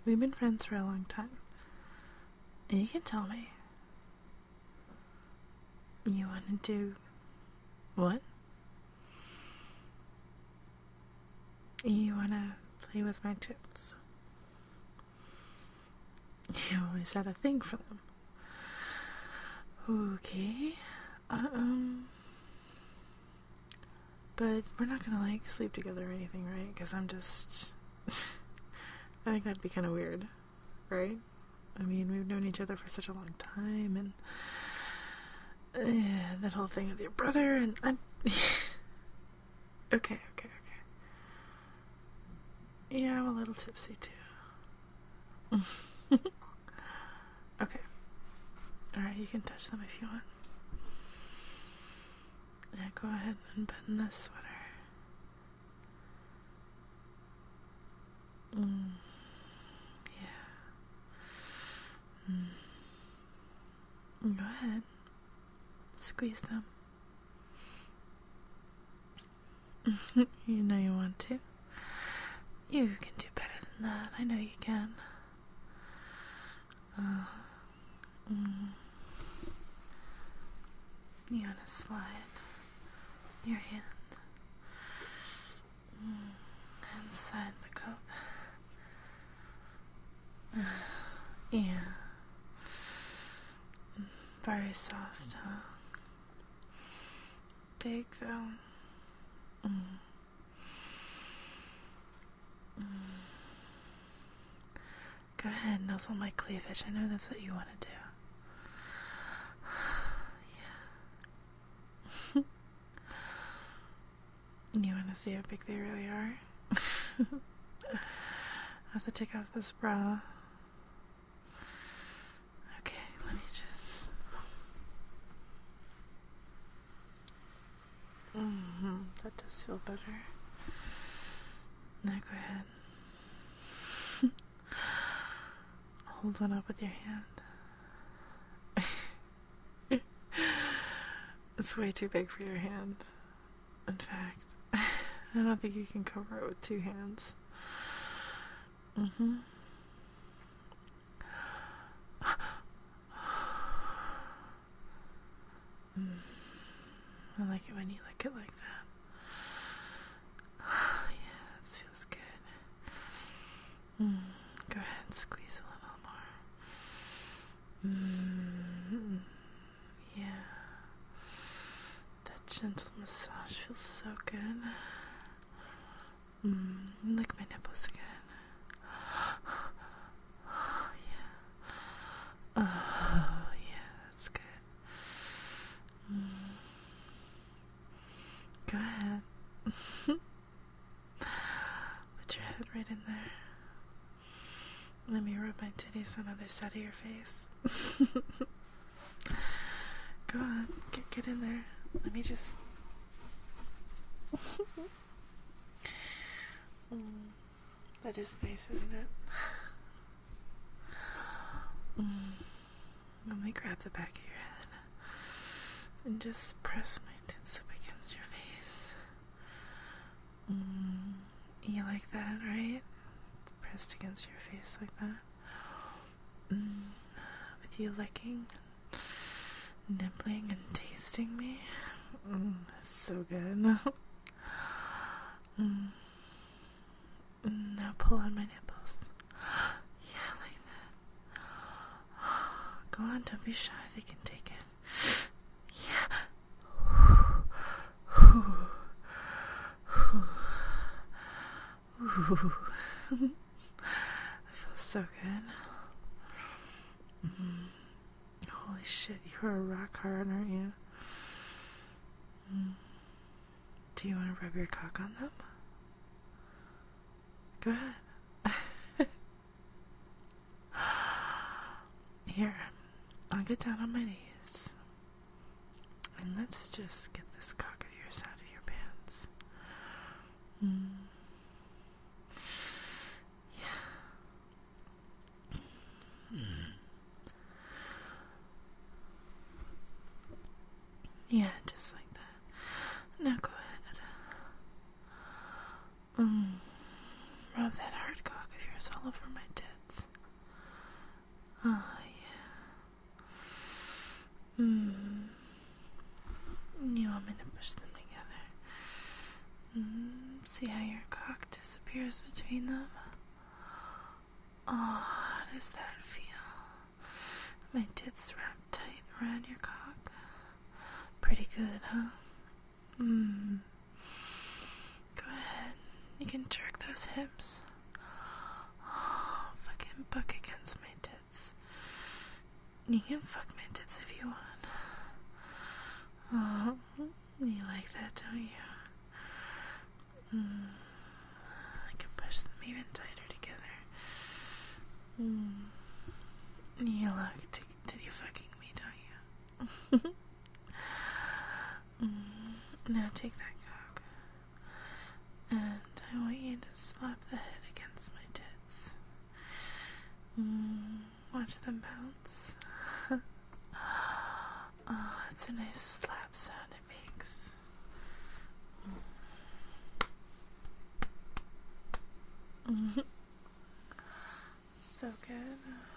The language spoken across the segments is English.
We've been friends for a long time. And you can tell me. You want to do what? You want to play with my tits? You always had a thing for them. Okay. But we're not gonna, like, sleep together or anything, right? Because I'm just... I think that'd be kind of weird, right? I mean, we've known each other for such a long time, and... that whole thing with your brother, and I'm... Okay. Yeah, I'm a little tipsy, too. Okay. Alright, you can touch them if you want. Yeah, go ahead and unbutton this sweater. Yeah. Go ahead. Squeeze them. You know you want to. You can do better than that. I know you can. You want to slide your hand inside the cup. Yeah. Very soft, huh? Big, though. Go ahead, nuzzle my cleavage. I know that's what you want to do. Yeah. You want to see how big they really are? I have to take off this bra. Okay, let me just... That does feel better. Now go ahead. Hold one up with your hand. It's way too big for your hand. In fact, I don't think you can cover it with two hands. I like it when you lick it like that. Yeah, this feels good. Go ahead and squeeze a little more. Yeah. That gentle massage feels so good. Lick my nipples again. Oh, yeah. Oh, yeah, that's good. Go ahead. Put your head right in there. Let me rub my titties on the other side of your face. Go on, get in there. Let me just... That is nice, isn't it? Let me grab the back of your head and just press my tits up against your face. You like that, right? Pressed against your face like that. With you licking, nibbling, and tasting me. That's so good. Now pull on my nipples. Yeah, like that. Go on, don't be shy. They can take it. Yeah. I feel so good. Holy shit, you're a rock hard, aren't you? Do you want to rub your cock on them? Go ahead. Here, I'll get down on my knees. And let's just get this cock of yours out of your pants. Yeah, just like that. Now go ahead. Rub that hard cock of yours all over my tits. yours between them? Oh, how does that feel? My tits wrapped tight around your cock. Pretty good, huh? Go ahead. You can jerk those hips. Oh, fucking buck against my tits. You can fuck my tits if you want. Oh, you like that, don't you? I can push them even tighter together. You look titty fucking me, don't you? Now take that cock, and I want you to slap the head against my tits. Watch them bounce. Oh, it's a nice slap sound it makes. So good.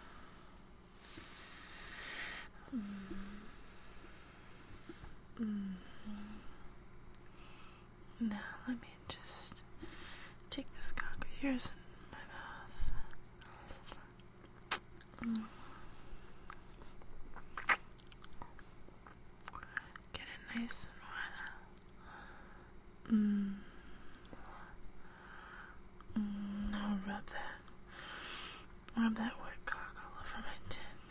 Now let me just take this cock of yours in my mouth. Get it nice and wet. Now rub that wet cock all over my tits.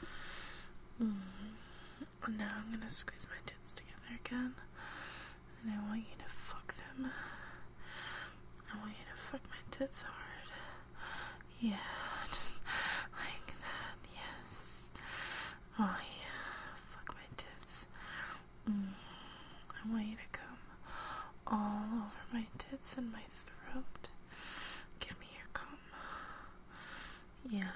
Now I'm gonna squeeze my tits together again, and I want you to fuck them. I want you to fuck my tits hard. Yeah, just like that. Yes. Oh yeah, fuck my tits. I want you to come all over my tits and my throat. Give me your cum. Yeah.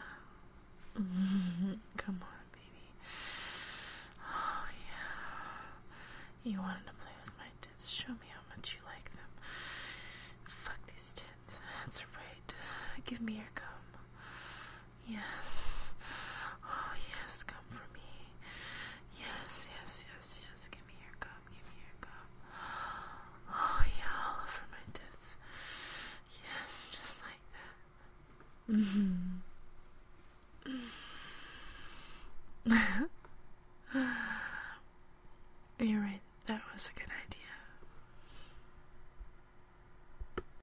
Come on, baby. Oh yeah. You wanted to play with my tits. Show me how much you like them. Fuck these tits. That's right. Give me your cum. Yes. Oh yes, come for me. Yes, yes, yes, yes. Give me your cum. Give me your cum. Oh yeah, all over my tits. Yes, just like that.